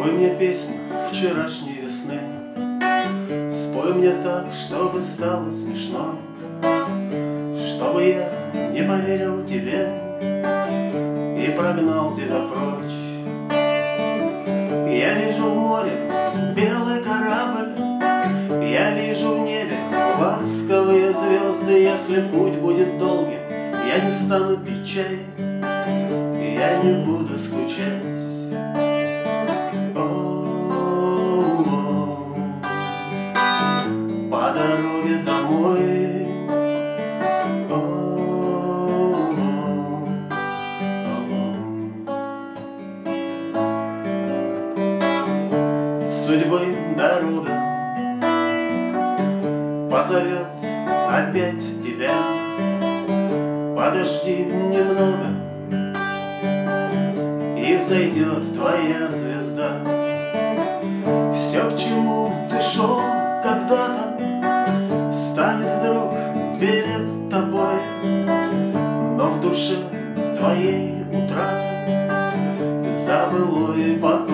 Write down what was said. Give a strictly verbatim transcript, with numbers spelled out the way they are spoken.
Спой мне песню вчерашней весны, спой мне так, чтобы стало смешно, чтобы я не поверил тебе и прогнал тебя прочь. Я вижу в море белый корабль, я вижу в небе ласковые звезды. Если путь будет долгим, я не стану пить чай, я не буду скучать. По дороге домой, судьбы дорога позовет опять тебя. Подожди немного, и взойдет твоя звезда. Все, к чему ты шел когда-то, станет вдруг перед тобой, но в душе твоей утрата забылой покой.